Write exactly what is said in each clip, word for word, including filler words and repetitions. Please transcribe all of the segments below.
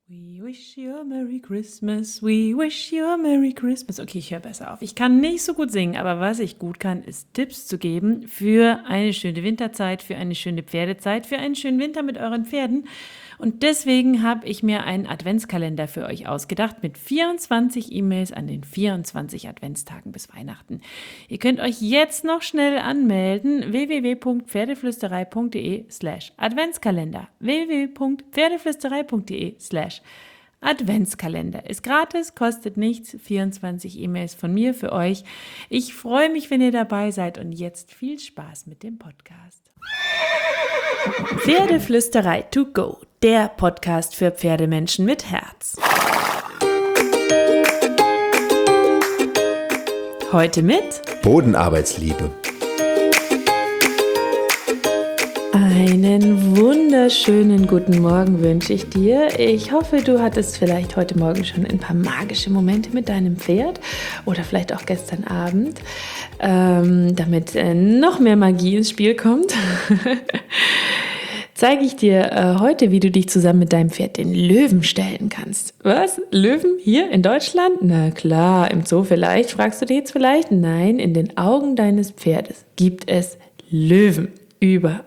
We wish you a Merry Christmas, we wish you a Merry Christmas. Okay, ich höre besser auf. Ich kann nicht so gut singen, aber was ich gut kann, ist Tipps zu geben für eine schöne Winterzeit, für eine schöne Pferdezeit, für einen schönen Winter mit euren Pferden. Und deswegen habe ich mir einen Adventskalender für euch ausgedacht mit vierundzwanzig E-Mails an den vierundzwanzig Adventstagen bis Weihnachten. Ihr könnt euch jetzt noch schnell anmelden. w w w punkt pferdeflüsterei punkt d e slash Adventskalender. w w w punkt pferdeflüsterei punkt d e slash Adventskalender. Ist gratis, kostet nichts. vierundzwanzig E-Mails von mir für euch. Ich freue mich, wenn ihr dabei seid und jetzt viel Spaß mit dem Podcast. Pferdeflüsterei to go, der Podcast für Pferdemenschen mit Herz. Heute mit Bodenarbeitsliebe. Einen wunderschönen guten Morgen wünsche ich dir. Ich hoffe, du hattest vielleicht heute Morgen schon ein paar magische Momente mit deinem Pferd oder vielleicht auch gestern Abend, ähm, damit äh, noch mehr Magie ins Spiel kommt. Zeige ich dir äh, heute, wie du dich zusammen mit deinem Pferd den Löwen stellen kannst. Was? Löwen hier in Deutschland? Na klar, im Zoo vielleicht, fragst du dich jetzt vielleicht? Nein, in den Augen deines Pferdes gibt es Löwen. Überall.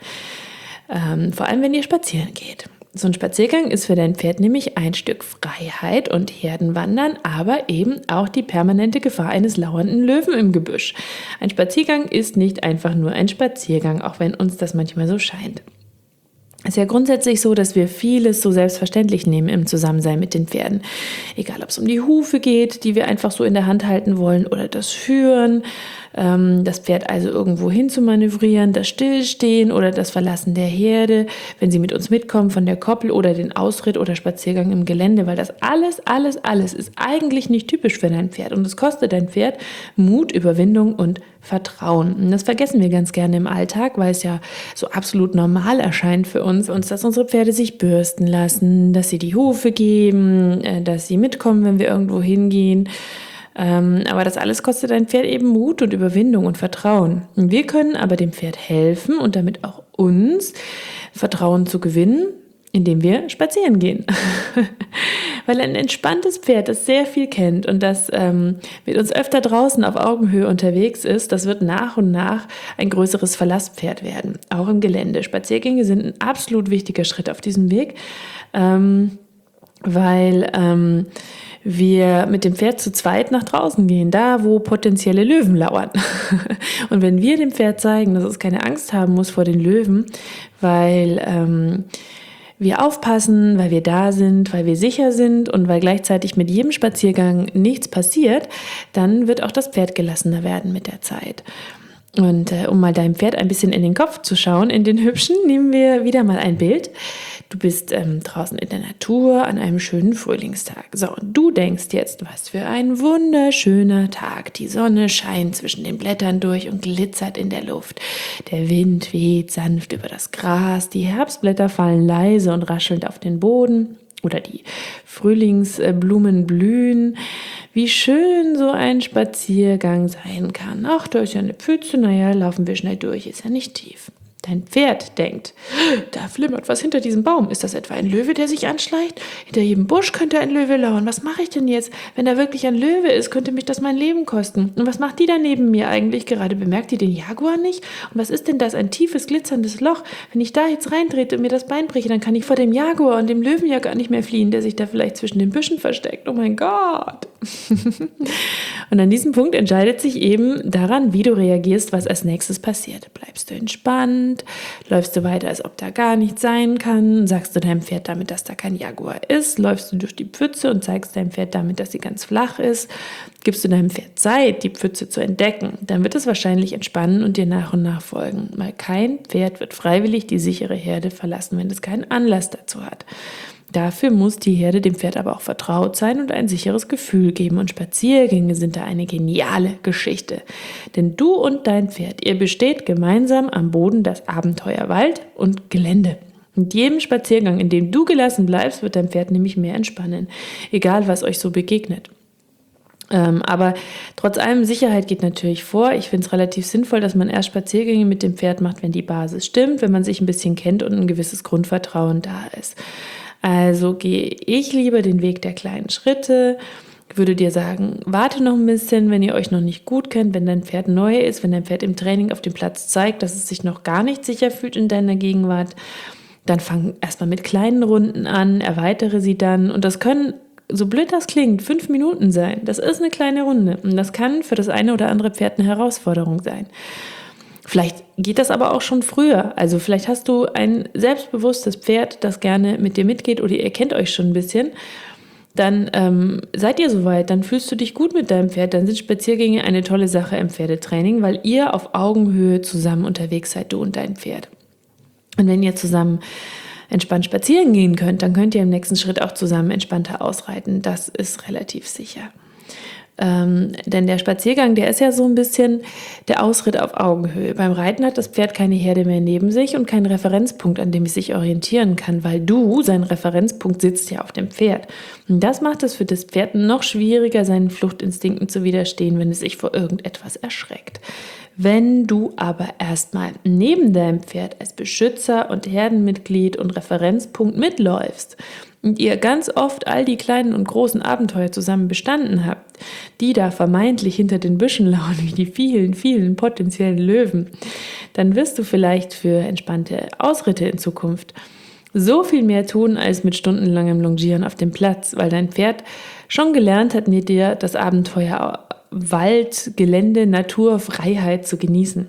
Ähm, vor allem, wenn ihr spazieren geht. So ein Spaziergang ist für dein Pferd nämlich ein Stück Freiheit und Herdenwandern, aber eben auch die permanente Gefahr eines lauernden Löwen im Gebüsch. Ein Spaziergang ist nicht einfach nur ein Spaziergang, auch wenn uns das manchmal so scheint. Es ist ja grundsätzlich so, dass wir vieles so selbstverständlich nehmen im Zusammensein mit den Pferden. Egal, ob es um die Hufe geht, die wir einfach so in der Hand halten wollen, oder das Führen, ähm, das Pferd also irgendwo hin zu manövrieren, das Stillstehen oder das Verlassen der Herde, wenn sie mit uns mitkommen von der Koppel oder den Ausritt oder Spaziergang im Gelände, weil das alles, alles, alles ist eigentlich nicht typisch für dein Pferd und es kostet dein Pferd Mut, Überwindung und Vertrauen. Und das vergessen wir ganz gerne im Alltag, weil es ja so absolut normal erscheint für uns, uns, dass unsere Pferde sich bürsten lassen, dass sie die Hufe geben, dass sie mitkommen, wenn wir irgendwo hingehen. Aber das alles kostet dein Pferd eben Mut und Überwindung und Vertrauen. Und wir können aber dem Pferd helfen und damit auch uns Vertrauen zu gewinnen, indem wir spazieren gehen. Weil ein entspanntes Pferd, das sehr viel kennt und das ähm, mit uns öfter draußen auf Augenhöhe unterwegs ist, das wird nach und nach ein größeres Verlasspferd werden, auch im Gelände. Spaziergänge sind ein absolut wichtiger Schritt auf diesem Weg, ähm, weil ähm, wir mit dem Pferd zu zweit nach draußen gehen, da wo potenzielle Löwen lauern. Und wenn wir dem Pferd zeigen, dass es keine Angst haben muss vor den Löwen, weil ähm, wir aufpassen, weil wir da sind, weil wir sicher sind und weil gleichzeitig mit jedem Spaziergang nichts passiert, dann wird auch das Pferd gelassener werden mit der Zeit. Und äh, um mal deinem Pferd ein bisschen in den Kopf zu schauen, in den hübschen, nehmen wir wieder mal ein Bild. Du bist ähm, draußen in der Natur an einem schönen Frühlingstag. So, und du denkst jetzt, was für ein wunderschöner Tag. Die Sonne scheint zwischen den Blättern durch und glitzert in der Luft. Der Wind weht sanft über das Gras, die Herbstblätter fallen leise und raschelnd auf den Boden. Oder die Frühlingsblumen blühen. Wie schön so ein Spaziergang sein kann. Ach, da ist ja eine Pfütze, naja, laufen wir schnell durch, ist ja nicht tief. Dein Pferd denkt, da flimmert was hinter diesem Baum. Ist das etwa ein Löwe, der sich anschleicht? Hinter jedem Busch könnte ein Löwe lauern. Was mache ich denn jetzt? Wenn da wirklich ein Löwe ist, könnte mich das mein Leben kosten. Und was macht die da neben mir eigentlich gerade? Bemerkt die den Jaguar nicht? Und was ist denn das? Ein tiefes, glitzerndes Loch. Wenn ich da jetzt reintrete und mir das Bein breche, dann kann ich vor dem Jaguar und dem Löwen ja gar nicht mehr fliehen, der sich da vielleicht zwischen den Büschen versteckt. Oh mein Gott! Und an diesem Punkt entscheidet sich eben daran, wie du reagierst, was als nächstes passiert. Bleibst du entspannt? Läufst du weiter, als ob da gar nichts sein kann? Sagst du deinem Pferd damit, dass da kein Jaguar ist? Läufst du durch die Pfütze und zeigst deinem Pferd damit, dass sie ganz flach ist? Gibst du deinem Pferd Zeit, die Pfütze zu entdecken? Dann wird es wahrscheinlich entspannen und dir nach und nach folgen. Weil kein Pferd wird freiwillig die sichere Herde verlassen, wenn es keinen Anlass dazu hat. Dafür muss die Herde dem Pferd aber auch vertraut sein und ein sicheres Gefühl geben. Und Spaziergänge sind da eine geniale Geschichte. Denn du und dein Pferd, ihr besteht gemeinsam am Boden das Abenteuer Wald und Gelände. Mit jedem Spaziergang, in dem du gelassen bleibst, wird dein Pferd nämlich mehr entspannen. Egal, was euch so begegnet. Ähm, aber trotz allem, Sicherheit geht natürlich vor. Ich finde es relativ sinnvoll, dass man erst Spaziergänge mit dem Pferd macht, wenn die Basis stimmt, wenn man sich ein bisschen kennt und ein gewisses Grundvertrauen da ist. Also gehe ich lieber den Weg der kleinen Schritte. Ich würde dir sagen, warte noch ein bisschen, wenn ihr euch noch nicht gut kennt, wenn dein Pferd neu ist, wenn dein Pferd im Training auf dem Platz zeigt, dass es sich noch gar nicht sicher fühlt in deiner Gegenwart, dann fang erstmal mit kleinen Runden an, erweitere sie dann. Und das können, so blöd das klingt, fünf Minuten sein. Das ist eine kleine Runde. Und das kann für das eine oder andere Pferd eine Herausforderung sein. Vielleicht geht das aber auch schon früher. Also vielleicht hast du ein selbstbewusstes Pferd, das gerne mit dir mitgeht oder ihr kennt euch schon ein bisschen. Dann ähm, seid ihr soweit, dann fühlst du dich gut mit deinem Pferd, dann sind Spaziergänge eine tolle Sache im Pferdetraining, weil ihr auf Augenhöhe zusammen unterwegs seid, du und dein Pferd. Und wenn ihr zusammen entspannt spazieren gehen könnt, dann könnt ihr im nächsten Schritt auch zusammen entspannter ausreiten. Das ist relativ sicher. Ähm, denn der Spaziergang, der ist ja so ein bisschen der Ausritt auf Augenhöhe. Beim Reiten hat das Pferd keine Herde mehr neben sich und keinen Referenzpunkt, an dem es sich orientieren kann, weil du, sein Referenzpunkt, sitzt ja auf dem Pferd. Und das macht es für das Pferd noch schwieriger, seinen Fluchtinstinkten zu widerstehen, wenn es sich vor irgendetwas erschreckt. Wenn du aber erstmal neben deinem Pferd als Beschützer und Herdenmitglied und Referenzpunkt mitläufst und ihr ganz oft all die kleinen und großen Abenteuer zusammen bestanden habt, die da vermeintlich hinter den Büschen lauern, wie die vielen, vielen potenziellen Löwen, dann wirst du vielleicht für entspannte Ausritte in Zukunft so viel mehr tun als mit stundenlangem Longieren auf dem Platz, weil dein Pferd schon gelernt hat, mit dir das Abenteuer Wald, Gelände, Natur, Freiheit zu genießen.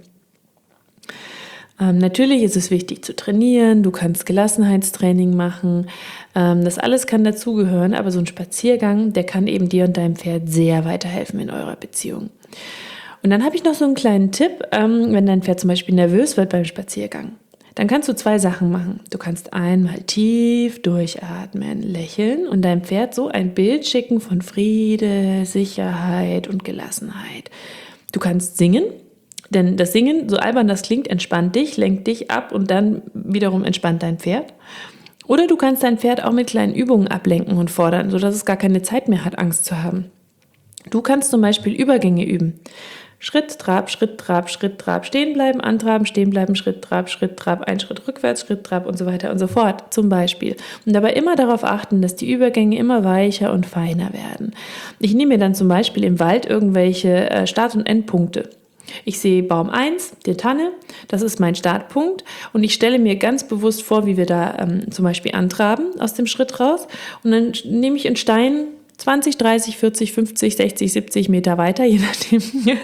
Ähm, natürlich ist es wichtig zu trainieren, du kannst Gelassenheitstraining machen, ähm, das alles kann dazugehören, aber so ein Spaziergang, der kann eben dir und deinem Pferd sehr weiterhelfen in eurer Beziehung. Und dann habe ich noch so einen kleinen Tipp, ähm, wenn dein Pferd zum Beispiel nervös wird beim Spaziergang. Dann kannst du zwei Sachen machen. Du kannst einmal tief durchatmen, lächeln und deinem Pferd so ein Bild schicken von Friede, Sicherheit und Gelassenheit. Du kannst singen, denn das Singen, so albern das klingt, entspannt dich, lenkt dich ab und dann wiederum entspannt dein Pferd. Oder du kannst dein Pferd auch mit kleinen Übungen ablenken und fordern, sodass es gar keine Zeit mehr hat, Angst zu haben. Du kannst zum Beispiel Übergänge üben. Schritt, Trab, Schritt, Trab, Schritt, Trab, stehen bleiben, antraben, stehen bleiben, Schritt, Trab, Schritt, Trab, ein Schritt rückwärts, Schritt, Trab und so weiter und so fort zum Beispiel. Und dabei immer darauf achten, dass die Übergänge immer weicher und feiner werden. Ich nehme mir dann zum Beispiel im Wald irgendwelche Start- und Endpunkte. Ich sehe Baum eins, die Tanne, das ist mein Startpunkt und ich stelle mir ganz bewusst vor, wie wir da ähm, zum Beispiel antraben aus dem Schritt raus und dann nehme ich einen Stein zwanzig, dreißig, vierzig, fünfzig, sechzig, siebzig Meter weiter, je nachdem,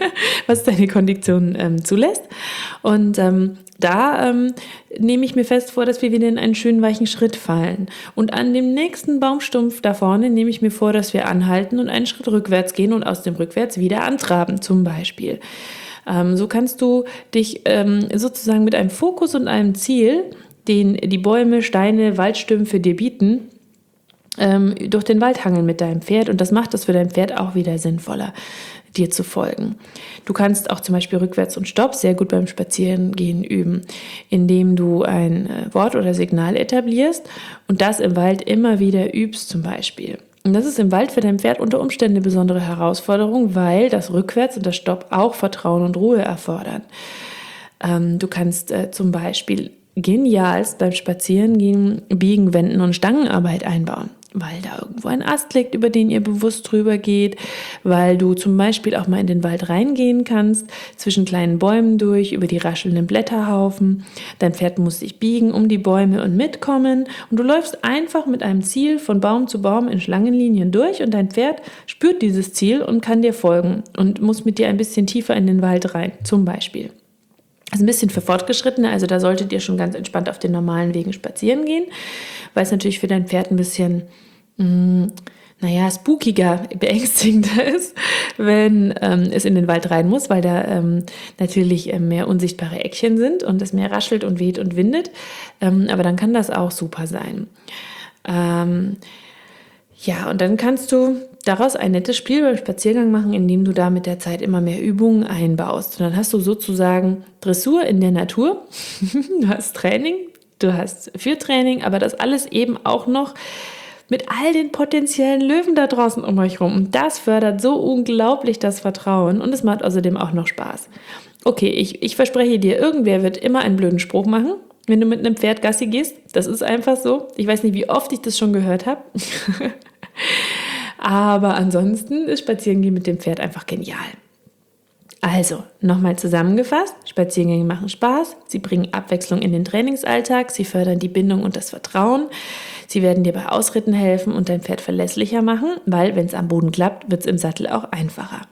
was deine Kondition ähm, zulässt. Und ähm, da ähm, nehme ich mir fest vor, dass wir wieder in einen schönen weichen Schritt fallen. Und an dem nächsten Baumstumpf da vorne nehme ich mir vor, dass wir anhalten und einen Schritt rückwärts gehen und aus dem Rückwärts wieder antraben, zum Beispiel. Ähm, so kannst du dich ähm, sozusagen mit einem Fokus und einem Ziel, den die Bäume, Steine, Waldstümpfe dir bieten, ähm, durch den Wald hangeln mit deinem Pferd. Und das macht es für dein Pferd auch wieder sinnvoller, dir zu folgen. Du kannst auch zum Beispiel Rückwärts und Stopp sehr gut beim Spazierengehen üben, indem du ein äh, Wort oder Signal etablierst und das im Wald immer wieder übst zum Beispiel. Und das ist im Wald für dein Pferd unter Umständen eine besondere Herausforderung, weil das Rückwärts und das Stopp auch Vertrauen und Ruhe erfordern. Ähm, du kannst äh, zum Beispiel genialst beim Spazierengehen Biegen, Wenden und Stangenarbeit einbauen, weil da irgendwo ein Ast liegt, über den ihr bewusst drüber geht, weil du zum Beispiel auch mal in den Wald reingehen kannst, zwischen kleinen Bäumen durch, über die raschelnden Blätterhaufen. Dein Pferd muss sich biegen um die Bäume und mitkommen und du läufst einfach mit einem Ziel von Baum zu Baum in Schlangenlinien durch und dein Pferd spürt dieses Ziel und kann dir folgen und muss mit dir ein bisschen tiefer in den Wald rein, zum Beispiel. Das ist ein bisschen für Fortgeschrittene, also da solltet ihr schon ganz entspannt auf den normalen Wegen spazieren gehen, weil es natürlich für dein Pferd ein bisschen, mh, naja, spookiger, beängstigender ist, wenn ähm, es in den Wald rein muss, weil da ähm, natürlich äh, mehr unsichtbare Eckchen sind und es mehr raschelt und weht und windet, ähm, aber dann kann das auch super sein. Ähm, ja, und dann kannst du daraus ein nettes Spiel beim Spaziergang machen, indem du da mit der Zeit immer mehr Übungen einbaust. Und dann hast du sozusagen Dressur in der Natur, du hast Training, du hast Führtraining, aber das alles eben auch noch mit all den potenziellen Löwen da draußen um euch rum. Und das fördert so unglaublich das Vertrauen und es macht außerdem auch noch Spaß. Okay, ich, ich verspreche dir, irgendwer wird immer einen blöden Spruch machen. wenn du mit einem Pferd Gassi gehst. Das ist einfach so. Ich weiß nicht, wie oft ich das schon gehört habe. Aber ansonsten ist Spazierengehen mit dem Pferd einfach genial. Also, nochmal zusammengefasst, Spaziergänge machen Spaß, sie bringen Abwechslung in den Trainingsalltag, sie fördern die Bindung und das Vertrauen, sie werden dir bei Ausritten helfen und dein Pferd verlässlicher machen, weil wenn es am Boden klappt, wird es im Sattel auch einfacher.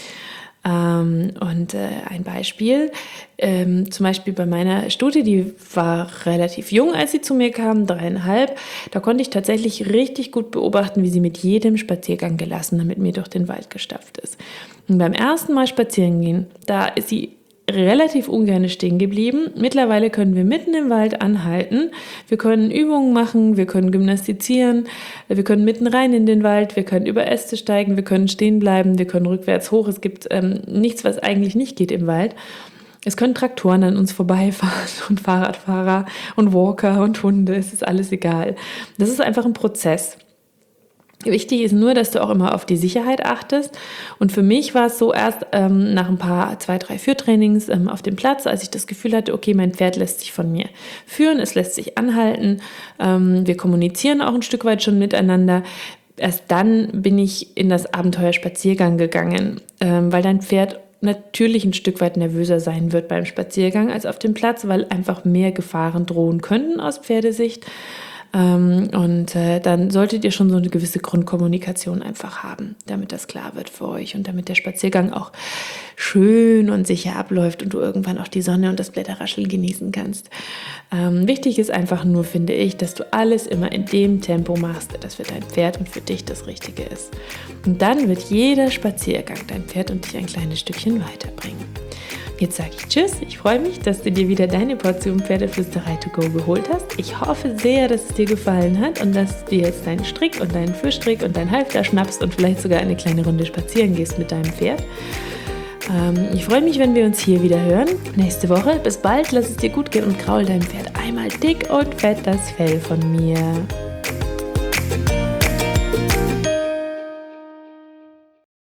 Ähm, und äh, ein Beispiel, ähm, zum Beispiel bei meiner Stute, die war relativ jung, als sie zu mir kam, dreieinhalb, da konnte ich tatsächlich richtig gut beobachten, wie sie mit jedem Spaziergang gelassener mit mir durch den Wald gestapft ist. Und beim ersten Mal spazieren gehen, da ist sie relativ ungern stehen geblieben. Mittlerweile können wir mitten im Wald anhalten. Wir können Übungen machen, wir können gymnastizieren, wir können mitten rein in den Wald, wir können über Äste steigen, wir können stehen bleiben, wir können rückwärts hoch. Es gibt ähm, nichts, was eigentlich nicht geht im Wald. Es können Traktoren an uns vorbeifahren und Fahrradfahrer und Walker und Hunde, es ist alles egal. Das ist einfach ein Prozess. Wichtig ist nur, dass du auch immer auf die Sicherheit achtest. Und für mich war es so erst ähm, nach ein paar, zwei, drei Führtrainings ähm, auf dem Platz, als ich das Gefühl hatte, okay, mein Pferd lässt sich von mir führen, es lässt sich anhalten, ähm, wir kommunizieren auch ein Stück weit schon miteinander. Erst dann bin ich in das Abenteuer Spaziergang gegangen, ähm, weil dein Pferd natürlich ein Stück weit nervöser sein wird beim Spaziergang als auf dem Platz, weil einfach mehr Gefahren drohen könnten aus Pferdesicht. Ähm, und äh, dann solltet ihr schon so eine gewisse Grundkommunikation einfach haben, damit das klar wird für euch und damit der Spaziergang auch schön und sicher abläuft und du irgendwann auch die Sonne und das Blätterrascheln genießen kannst. Ähm, wichtig ist einfach nur, finde ich, dass du alles immer in dem Tempo machst, das für dein Pferd und für dich das Richtige ist. Und dann wird jeder Spaziergang dein Pferd und dich ein kleines Stückchen weiterbringen. Jetzt sage ich Tschüss, ich freue mich, dass du dir wieder deine Portion Pferdeflüsterei to go geholt hast. Ich hoffe sehr, dass es dir gefallen hat und dass du dir jetzt deinen Strick und deinen Fischstrick und dein Halfter schnappst und vielleicht sogar eine kleine Runde spazieren gehst mit deinem Pferd. Ähm, ich freue mich, wenn wir uns hier wieder hören. Nächste Woche. Bis bald, lass es dir gut gehen und kraul deinem Pferd einmal dick und fett das Fell von mir.